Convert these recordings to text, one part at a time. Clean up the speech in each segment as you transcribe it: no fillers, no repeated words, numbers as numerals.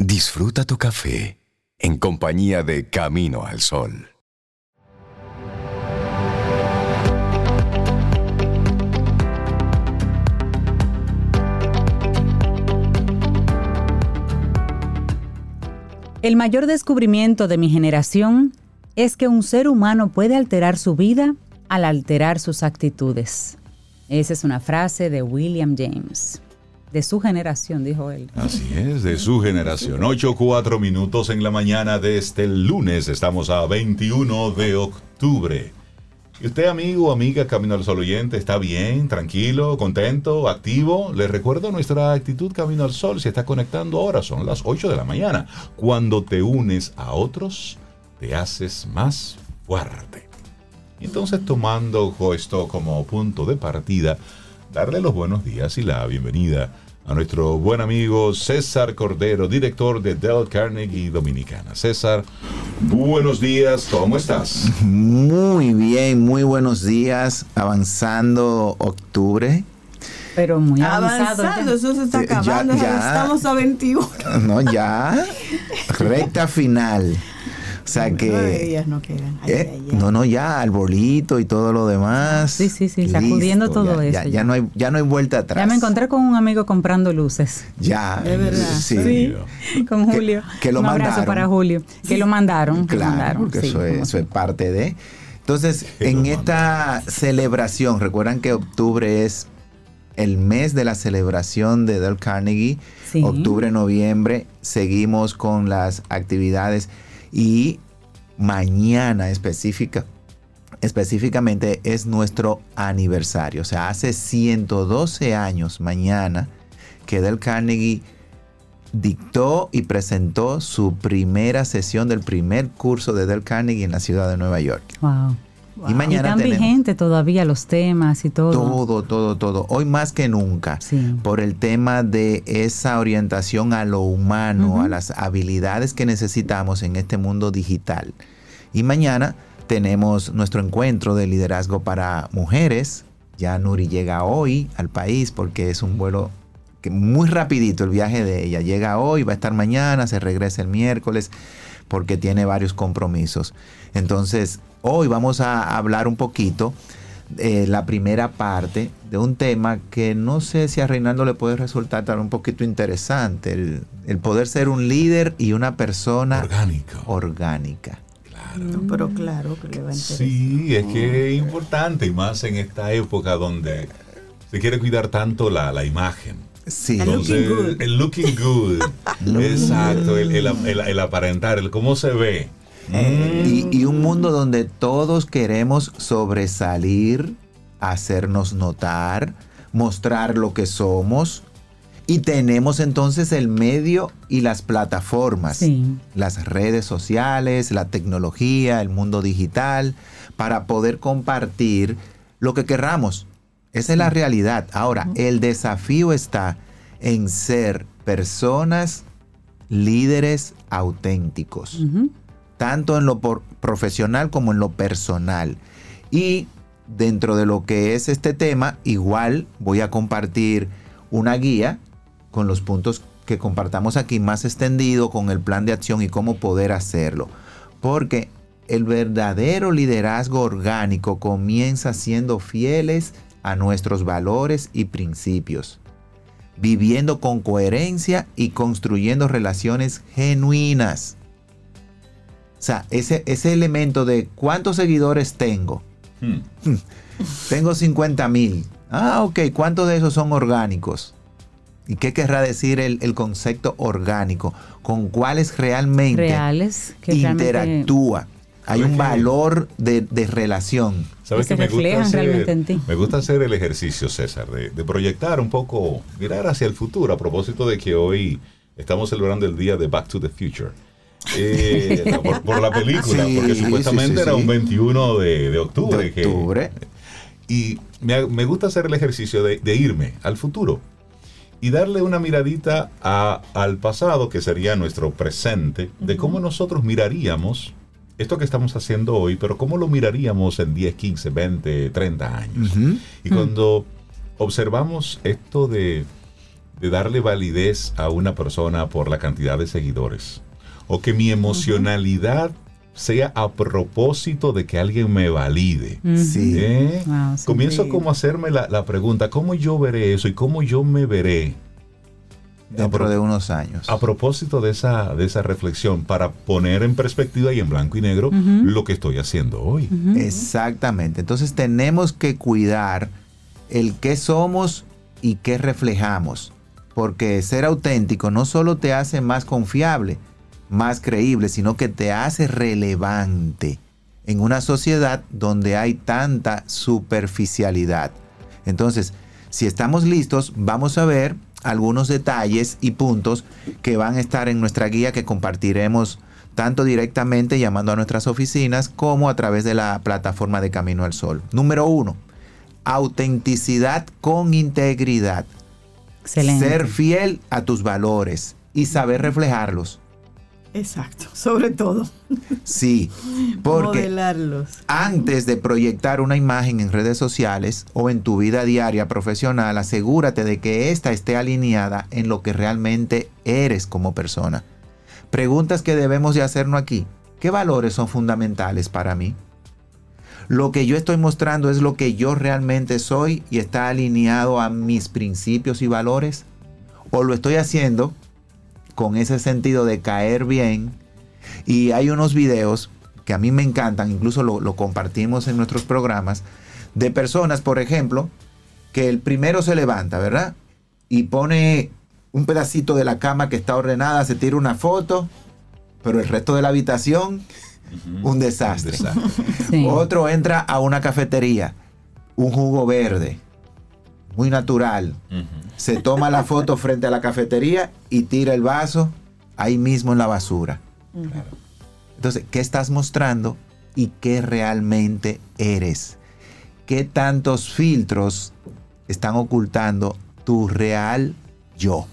Disfruta tu café en compañía de Camino al Sol. El mayor descubrimiento de mi generación es que un ser humano puede alterar su vida al alterar sus actitudes. Esa es una frase de William James. De su generación, dijo él. Así es, de su generación. 8:04 en la mañana de este lunes. Estamos a 21 de octubre. ¿Y usted, amigo o amiga Camino al Sol oyente, está bien, tranquilo, contento, activo? Les recuerdo nuestra actitud Camino al Sol. Se está conectando ahora, son las 8 de la mañana. Cuando te unes a otros, te haces más fuerte. Y entonces, tomando esto como punto de partida, darle los buenos días y la bienvenida a nuestro buen amigo César Cordero, director de Dale Carnegie Dominicana. César, buenos días, ¿cómo estás? Muy bien, muy buenos días, avanzando octubre. Pero muy avanzado. Eso se está acabando, ya, estamos a 21. No, ya, recta final. O sea que 9 días no quedan. No, ya, arbolito y todo lo demás. Sí, sacudiendo todo eso. Ya no hay vuelta atrás. Ya me encontré con un amigo comprando luces. Ya, de verdad. Sí. Con Julio. Que lo un mandaron. Abrazo para Julio. Que lo mandaron. Claro, porque sí, eso es parte de. Entonces, en esta celebración, recuerdan que octubre es el mes de la celebración de Dale Carnegie. Sí. Octubre, noviembre, seguimos con las actividades. Y mañana específicamente es nuestro aniversario. O sea, hace 112 años mañana que Dale Carnegie dictó y presentó su primera sesión del primer curso de Dale Carnegie en la ciudad de Nueva York. Wow. Y mañana están vigentes todavía los temas y todo. Todo. Hoy más que nunca. Sí. Por el tema de esa orientación a lo humano, a las habilidades que necesitamos en este mundo digital. Y mañana tenemos nuestro encuentro de liderazgo para mujeres. Ya Nuri llega hoy al país porque es un vuelo que muy rapidito el viaje de ella. Llega hoy, va a estar mañana, se regresa el miércoles porque tiene varios compromisos. Entonces, hoy vamos a hablar un poquito, la primera parte de un tema que no sé si a Reinaldo le puede resultar un poquito interesante, el poder ser un líder y una persona orgánica. Claro. No, pero claro que le va a interesar. Sí, es que es importante, y más en esta época donde se quiere cuidar tanto la imagen. Sí. Entonces, el looking good. Exacto, el aparentar, el cómo se ve. Y un mundo donde todos queremos sobresalir, hacernos notar, mostrar lo que somos. Y tenemos entonces el medio y las plataformas, las redes sociales, la tecnología, el mundo digital, para poder compartir lo que querramos. Esa es la realidad. Ahora, el desafío está en ser personas, líderes auténticos. Tanto en lo profesional como en lo personal. Y dentro de lo que es este tema, igual voy a compartir una guía con los puntos que compartamos aquí más extendido, con el plan de acción y cómo poder hacerlo. Porque el verdadero liderazgo orgánico comienza siendo fieles a nuestros valores y principios, viviendo con coherencia y construyendo relaciones genuinas. O sea, ese elemento de ¿cuántos seguidores tengo? Tengo 50,000. Ok, ¿cuántos de esos son orgánicos? ¿Y qué querrá decir el concepto orgánico? ¿Con cuáles realmente interactúa? Hay un valor de relación. ¿Sabes que me gusta hacer el ejercicio, César, de proyectar un poco, mirar hacia el futuro, a propósito de que hoy estamos celebrando el día de Back to the Future. Por la película, porque supuestamente era un 21 de octubre. Y me gusta hacer el ejercicio de irme al futuro y darle una miradita al pasado, que sería nuestro presente, de cómo nosotros miraríamos esto que estamos haciendo hoy, pero cómo lo miraríamos en 10, 15, 20, 30 años. Y cuando observamos esto de de darle validez a una persona por la cantidad de seguidores. O que mi emocionalidad sea a propósito de que alguien me valide. Sí. Wow, sí. Comienzo Sí. como a hacerme la pregunta, ¿cómo yo veré eso y cómo yo me veré Dentro de unos años. a propósito de esa reflexión para poner en perspectiva y en blanco y negro lo que estoy haciendo hoy? Exactamente. Entonces tenemos que cuidar el qué somos y qué reflejamos. Porque ser auténtico no solo te hace más confiable, más creíble, sino que te hace relevante en una sociedad donde hay tanta superficialidad. Entonces, si estamos listos, vamos a ver algunos detalles y puntos que van a estar en nuestra guía que compartiremos tanto directamente llamando a nuestras oficinas como a través de la plataforma de Camino al Sol. Número 1, autenticidad con integridad. Excelente. Ser fiel a tus valores y saber reflejarlos. Exacto, sobre todo. Sí, porque Modelarlos. antes de proyectar una imagen en redes sociales o en tu vida diaria profesional, asegúrate de que ésta esté alineada en lo que realmente eres como persona. Preguntas que debemos de hacernos aquí. ¿Qué valores son fundamentales para mí? ¿Lo que yo estoy mostrando es lo que yo realmente soy y está alineado a mis principios y valores? ¿O lo estoy haciendo con ese sentido de caer bien? Y hay unos videos que a mí me encantan, incluso lo compartimos en nuestros programas, de personas, por ejemplo, que el primero se levanta, ¿verdad? Y pone un pedacito de la cama que está ordenada, se tira una foto, pero el resto de la habitación, un desastre. Sí. Otro entra a una cafetería, un jugo verde, muy natural. Se toma la foto frente a la cafetería y tira el vaso ahí mismo en la basura. Entonces, ¿qué estás mostrando y qué realmente eres? ¿Qué tantos filtros están ocultando tu real yo?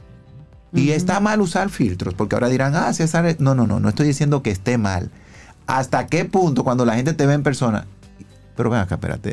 Y está mal usar filtros, porque ahora dirán, César, no estoy diciendo que esté mal. ¿Hasta qué punto cuando la gente te ve en persona? Pero ven acá, espérate,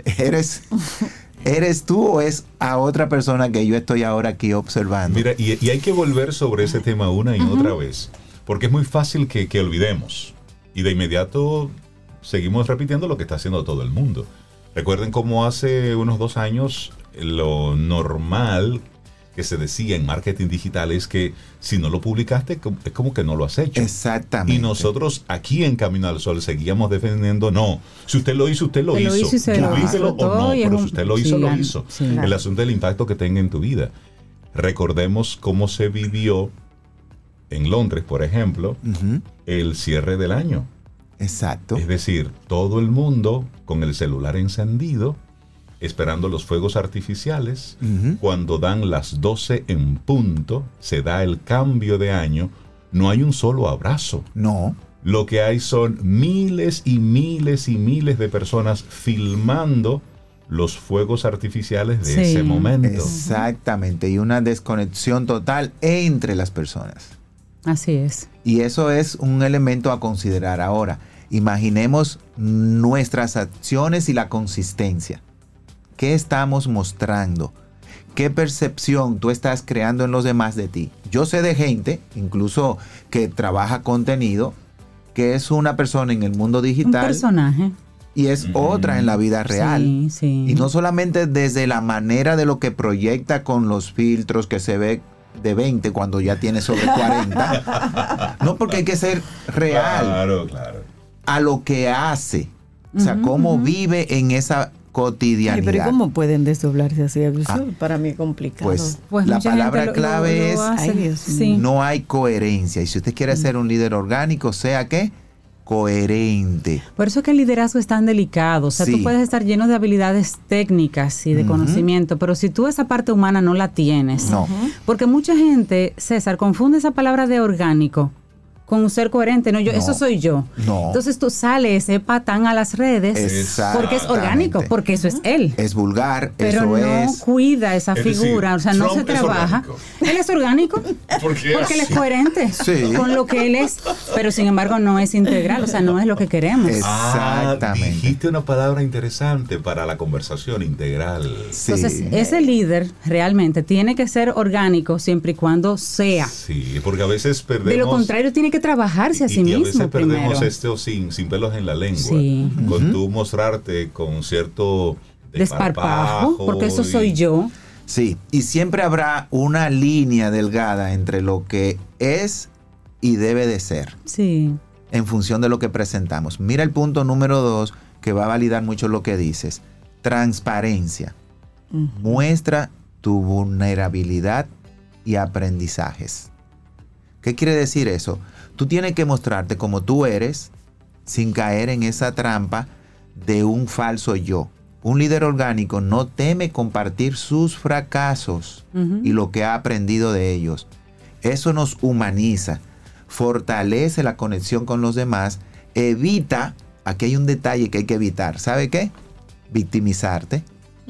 ¿eres tú o es a otra persona que yo estoy ahora aquí observando? Mira, y hay que volver sobre ese tema una y otra vez, porque es muy fácil que olvidemos. Y de inmediato seguimos repitiendo lo que está haciendo todo el mundo. Recuerden cómo hace unos 2 años lo normal que se decía en marketing digital es que si no lo publicaste es como que no lo has hecho. Exactamente. Y nosotros aquí en Camino al Sol seguíamos defendiendo, no, si usted lo hizo, usted lo hizo. y se lo Publíquelo o disfrutó no, y es pero si un- usted lo hizo, sí, lo hizo. sí. El asunto del impacto que tenga en tu vida. Recordemos cómo se vivió en Londres, por ejemplo, Ujú. el cierre del año. Exacto. Es decir, todo el mundo con el celular encendido, esperando los fuegos artificiales. Ujú. Cuando dan las 12 en punto, se da el cambio de año, no hay un solo abrazo. No. Lo que hay son miles y miles y miles de personas filmando los fuegos artificiales de Sí. ese momento. Exactamente. Y una desconexión total entre las personas. Así es. Y eso es un elemento a considerar ahora. Imaginemos nuestras acciones y la consistencia. ¿Qué estamos mostrando? ¿Qué percepción tú estás creando en los demás de ti? Yo sé de gente, incluso que trabaja contenido, que es una persona en el mundo Un digital personaje. y es otra en la vida real. Sí, sí. Y no solamente desde la manera de lo que proyecta con los filtros que se ve de 20 cuando ya tiene sobre 40. No, porque hay que ser real Claro. a lo que hace. O sea, cómo vive en esa Ay, cotidianidad. pero ¿y cómo pueden desdoblarse así? Eso para mí es complicado. Pues, Pues la mucha gente palabra clave es hace. Ay, Dios Sí. no hay coherencia. Y si usted quiere ser un líder orgánico, sea ¿qué? Coherente. Por eso es que el liderazgo es tan delicado. O sea, Sí. tú puedes estar lleno de habilidades técnicas y de conocimiento, pero si tú esa parte humana no la tienes. No. Porque mucha gente, César, confunde esa palabra de orgánico con ser coherente. No, eso soy yo. No. Entonces tú sales ese patán a las redes porque es orgánico, porque eso es él. Es vulgar, pero eso no es. cuida esa figura, o sea, no se Trump es trabaja. Él es orgánico porque él es coherente con lo que él es, pero sin embargo no es integral, o sea, no es lo que queremos. Exactamente. Dijiste una palabra interesante para la conversación, integral. Sí. Entonces, ese líder realmente tiene que ser orgánico siempre y cuando sea. Sí, porque a veces perdemos. De lo contrario, tiene que trabajarse a sí mismo. Y a veces perdemos primero. esto sin pelos en la lengua. Sí. Con tú mostrarte con cierto desparpajo, porque eso soy yo. Sí, y siempre habrá una línea delgada entre lo que es y debe de ser. Sí. En función de lo que presentamos. Mira el punto número 2, que va a validar mucho lo que dices. Transparencia. Muestra tu vulnerabilidad y aprendizajes. ¿Qué quiere decir eso? Tú tienes que mostrarte como tú eres sin caer en esa trampa de un falso yo. Un líder orgánico no teme compartir sus fracasos y lo que ha aprendido de ellos. Eso nos humaniza, fortalece la conexión con los demás, evita, aquí hay un detalle que hay que evitar. ¿Sabe qué? Victimizarte.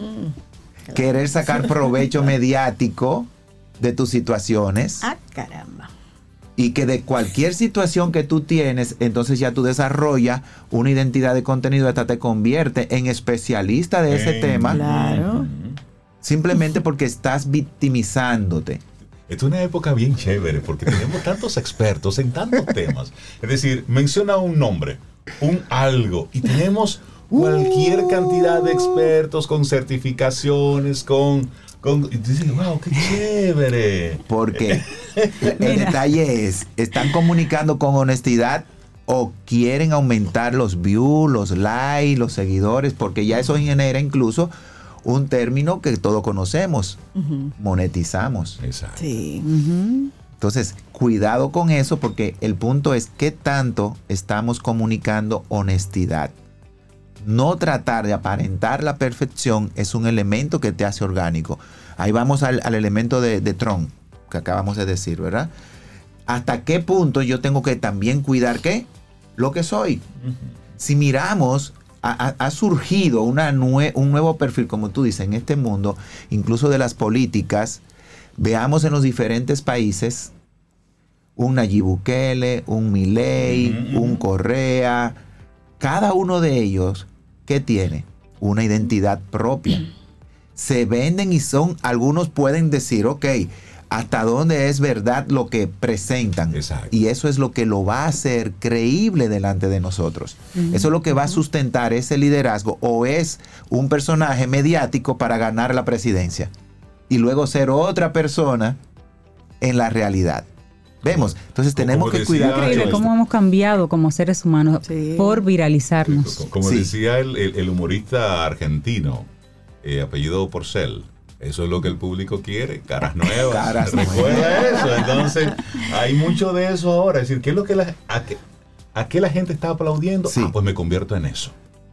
Querer sacar provecho mediático de tus situaciones. Ah, caramba. Y que de cualquier situación que tú tienes, entonces ya tú desarrollas una identidad de contenido, hasta te convierte en especialista de ese tema. Claro. Simplemente porque estás victimizándote. Es una época bien chévere porque tenemos tantos expertos en tantos temas. Es decir, menciona un nombre, un algo, y tenemos cualquier cantidad de expertos con certificaciones, y dices, wow, qué chévere. Porque el detalle es, ¿están comunicando con honestidad o quieren aumentar los views, los likes, los seguidores? Porque ya eso genera incluso un término que todos conocemos, monetizamos. Exacto. Sí. Entonces, cuidado con eso, porque el punto es qué tanto estamos comunicando honestidad. No tratar de aparentar la perfección es un elemento que te hace orgánico. Ahí vamos al elemento de Trump, que acabamos de decir, ¿verdad? ¿Hasta qué punto yo tengo que también cuidar qué? Lo que soy. Si miramos, ha surgido un nuevo perfil, como tú dices, en este mundo, incluso de las políticas. Veamos en los diferentes países un Nayib Bukele, un Milei, un Correa. Cada uno de ellos, ¿qué tiene? Una identidad propia. Se venden y algunos pueden decir, ok, hasta dónde es verdad lo que presentan. Exacto. Y eso es lo que lo va a hacer creíble delante de nosotros. Eso es lo que va a sustentar ese liderazgo, o es un personaje mediático para ganar la presidencia y luego ser otra persona en la realidad. Vemos, entonces tenemos que cuidar. Increíble cómo hemos cambiado como seres humanos por viralizarnos. Como decía el humorista argentino, apellido Porcel, eso es lo que el público quiere, caras nuevas. Recuerda eso. Entonces, hay mucho de eso ahora. Es decir, ¿qué es lo que a qué la gente está aplaudiendo? Sí. Pues me convierto en eso.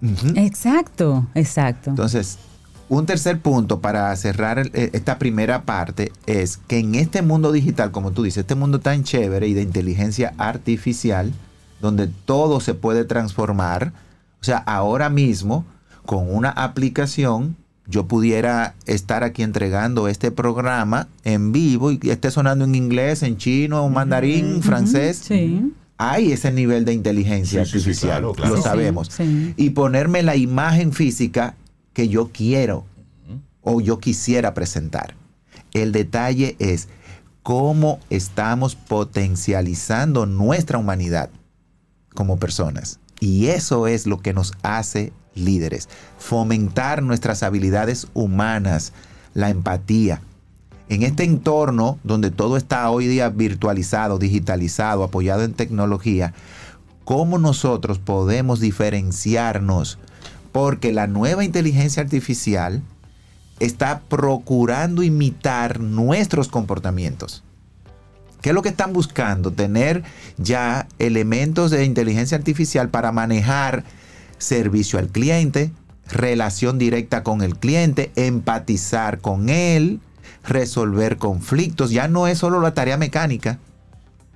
Exacto. Entonces, un tercer punto para cerrar esta primera parte es que en este mundo digital, como tú dices, este mundo tan chévere y de inteligencia artificial, donde todo se puede transformar, o sea, ahora mismo, con una aplicación, yo pudiera estar aquí entregando este programa en vivo y esté sonando en inglés, en chino, en mandarín, francés. Sí. Hay ese nivel de inteligencia artificial, claro. lo sabemos. Sí. Y ponerme la imagen física que yo quiero o yo quisiera presentar. El detalle es cómo estamos potencializando nuestra humanidad como personas. Y eso es lo que nos hace líderes. Fomentar nuestras habilidades humanas, la empatía. En este entorno donde todo está hoy día virtualizado, digitalizado, apoyado en tecnología, ¿cómo nosotros podemos diferenciarnos? Porque la nueva inteligencia artificial está procurando imitar nuestros comportamientos. ¿Qué es lo que están buscando? Tener ya elementos de inteligencia artificial para manejar servicio al cliente, relación directa con el cliente, empatizar con él, resolver conflictos. Ya no es solo la tarea mecánica.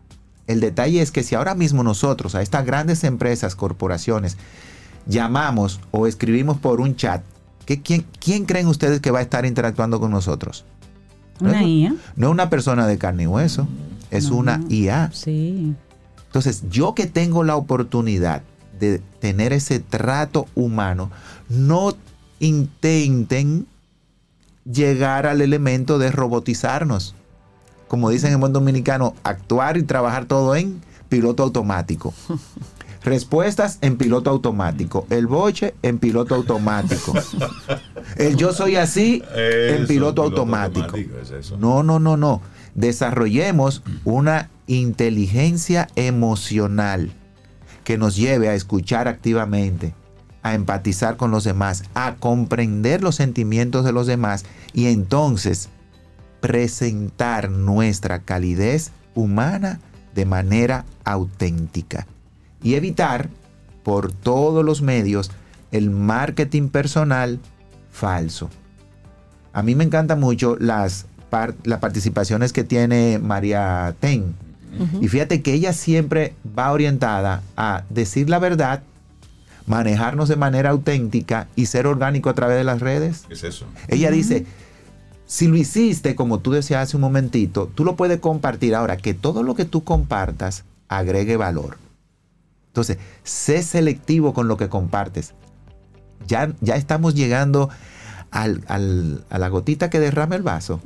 El detalle es que si ahora mismo nosotros a estas grandes empresas, corporaciones, llamamos o escribimos por un chat, ¿quién creen ustedes que va a estar interactuando con nosotros? Una IA. No una persona de carne y hueso, es una IA. Sí. Entonces, yo que tengo la oportunidad de tener ese trato humano, no intenten llegar al elemento de robotizarnos. Como dicen en buen dominicano, actuar y trabajar todo en piloto automático. Respuestas en piloto automático. El boche en piloto automático. El yo soy así en piloto automático. ¿Es eso? No. Desarrollemos una inteligencia emocional que nos lleve a escuchar activamente, a empatizar con los demás, a comprender los sentimientos de los demás y entonces presentar nuestra calidez humana de manera auténtica y evitar por todos los medios el marketing personal falso. A mí me encantan mucho las participaciones que tiene María Ten. Y fíjate que ella siempre va orientada a decir la verdad, manejarnos de manera auténtica y ser orgánico a través de las redes. ¿Qué es eso? Ella dice, si lo hiciste como tú decías hace un momentito, tú lo puedes compartir. Ahora, que todo lo que tú compartas agregue valor. Entonces, sé selectivo con lo que compartes. Ya estamos llegando a la gotita que derrama el vaso.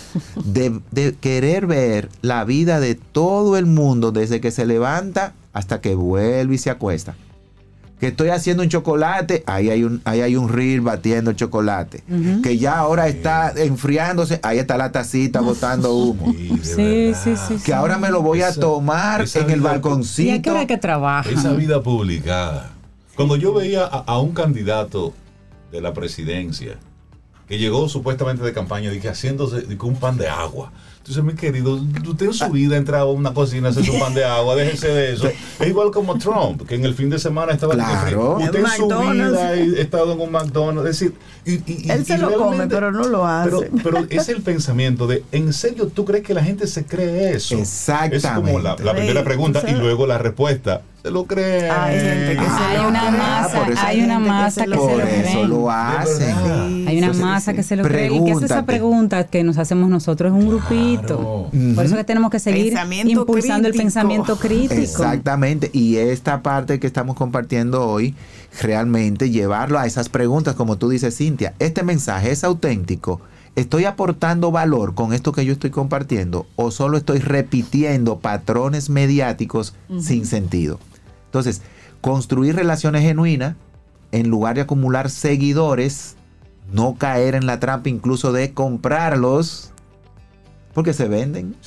De querer ver la vida de todo el mundo desde que se levanta hasta que vuelve y se acuesta. Que estoy haciendo un chocolate, ahí hay un reel batiendo el chocolate. Que ya ahora está enfriándose, ahí está la tacita botando humo. Sí. Que ahora me lo voy a tomar en el balconcito. ¿Y a qué hora que trabaja? Esa vida publicada. Cuando yo veía a un candidato de la presidencia que llegó supuestamente de campaña, dije, haciéndose un pan de agua. Entonces, mi querido, usted en su vida entraba a una cocina a hacer un pan de agua, déjese de eso. Es igual como Trump, que en el fin de semana estaba... Claro. Usted en su vida ha estado en un McDonald's. Es decir, él se lo come, pero no lo hace. Pero es el pensamiento de, ¿en serio tú crees que la gente se cree eso? Exactamente. Es como la primera pregunta y luego la respuesta. Se lo cree. Hay gente que Hay una masa que se lo Por cree. eso lo hacen. Hay una masa que se lo cree. ¿Y qué es esa pregunta que nos hacemos nosotros? Es un grupito. Por eso que tenemos que seguir impulsando el pensamiento crítico. Exactamente. Y esta parte que estamos compartiendo hoy, realmente llevarlo a esas preguntas, como tú dices, Cintia. Este mensaje es auténtico. ¿Estoy aportando valor con esto que yo estoy compartiendo o solo estoy repitiendo patrones mediáticos sin sentido? Entonces, construir relaciones genuinas en lugar de acumular seguidores, no caer en la trampa incluso de comprarlos porque se venden,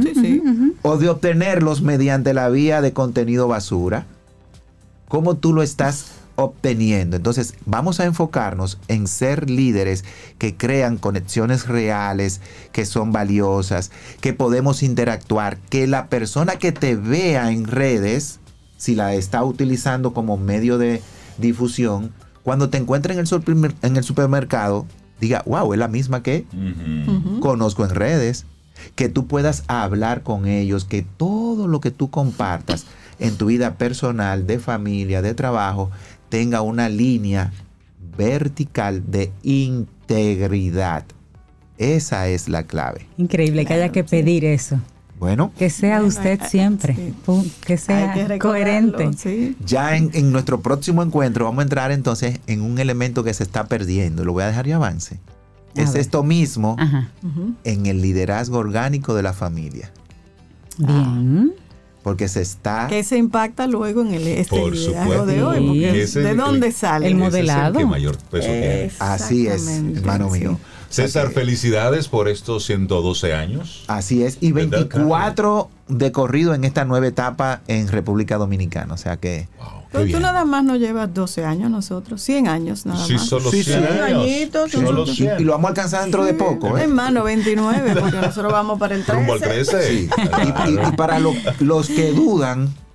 o de obtenerlos mediante la vía de contenido basura. ¿Cómo tú lo estás obteniendo? Entonces, vamos a enfocarnos en ser líderes que crean conexiones reales, que son valiosas, que podemos interactuar, que la persona que te vea en redes, si la está utilizando como medio de difusión, cuando te encuentre en el supermercado, diga, wow, es la misma que conozco en redes. Que tú puedas hablar con ellos, que todo lo que tú compartas en tu vida personal, de familia, de trabajo, tenga una línea vertical de integridad. Esa es la clave. Increíble que haya que pedir eso. Bueno. Que sea usted siempre. Que sea coherente. Sí. Ya en nuestro próximo encuentro vamos a entrar entonces en un elemento que se está perdiendo. Lo voy a dejar y avance. Es esto mismo en el liderazgo orgánico de la familia. Bien. Porque se está... Que se impacta luego en Por liderazgo supuesto. de hoy. Porque Ese ¿de dónde sale? el modelado. Ese es el que mayor peso tiene. Así es, hermano mío. César, felicidades por estos 112 años. Así es. Y 24 de corrido en esta nueva etapa en República Dominicana. O sea que... Wow, Pero tú nada más nos llevas 12 años nosotros, 100 años nada Sí, más. solo Sí, 100 sí. años. Añitos, Solo sí. 100. Y lo vamos a alcanzar dentro de poco, ¿eh? Hermano, 29, porque nosotros vamos para el 13. Rumbo al 13. Sí. Y para los que dudan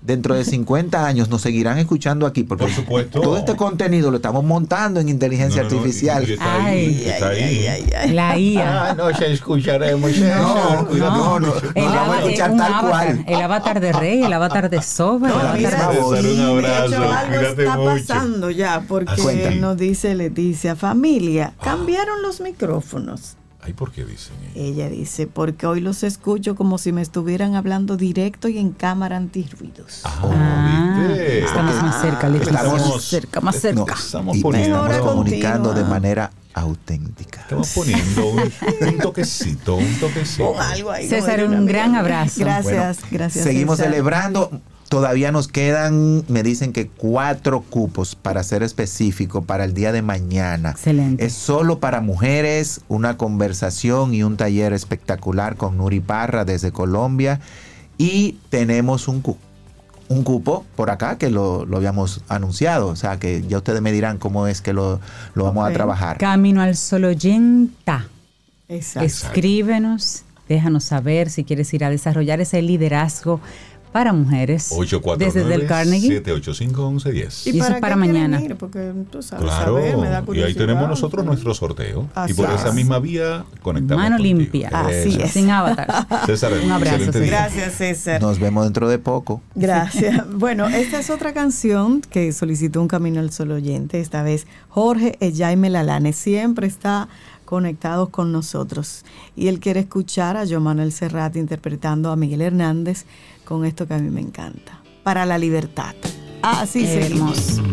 dentro de 50 años nos seguirán escuchando aquí, porque Por supuesto. todo este contenido lo estamos montando en inteligencia artificial. Y está ahí, está ahí. La IA. no se escucharemos. No, El vamos a escuchar tal avatar, cual. el avatar de Rey, el avatar de Soba, el No, avatar mira, de... voz. Un abrazo, De hecho, algo cuídate está mucho. pasando ya, porque Cuéntame. nos dice Leticia, familia, cambiaron los micrófonos. Ay, ¿por qué dicen ellos? Ella dice, porque hoy los escucho como si me estuvieran hablando directo y en cámara antirruidos. ¿viste? Estamos más cerca, Leticia. Estamos- Más cerca, más cerca. No, estamos Y poniendo, Mejora estamos comunicando continua. de manera auténtica. estamos poniendo un toquecito, un toquecito. Pon algo ahí. César, como diría un una gran amiga. abrazo. Gracias, gracias. Seguimos César. celebrando. Todavía nos quedan, me dicen que 4 cupos, para ser específico, para el día de mañana. Excelente. Es solo para mujeres, una conversación y un taller espectacular con Nuri Parra desde Colombia. Y tenemos un cupo por acá que lo habíamos anunciado. O sea que ya ustedes me dirán cómo es que lo vamos a Ok. trabajar. Camino al Sol oyenta. Exacto. Escríbenos, déjanos saber si quieres ir a desarrollar ese liderazgo para mujeres desde Del Carnegie. 849-785-1110. Y eso para es para qué quieren mañana. ir? Porque tú sabes, Claro, saber, me da y ahí curiosidad. tenemos nosotros nuestro sorteo. Así y por es. esa misma vía conectamos Mano contigo. limpia. Así Eso. es. Sin avatar. César, Un abrazo, excelente día. Gracias, César. Nos vemos dentro de poco. Gracias. Bueno, esta es otra canción que solicitó un Camino al Sol oyente. Esta vez Jorge Jaime Lalane. Siempre está conectados con nosotros. Y él quiere escuchar a Joan Manuel Serrat interpretando a Miguel Hernández con esto que a mí me encanta. Para la libertad. Así seguimos. Hermoso.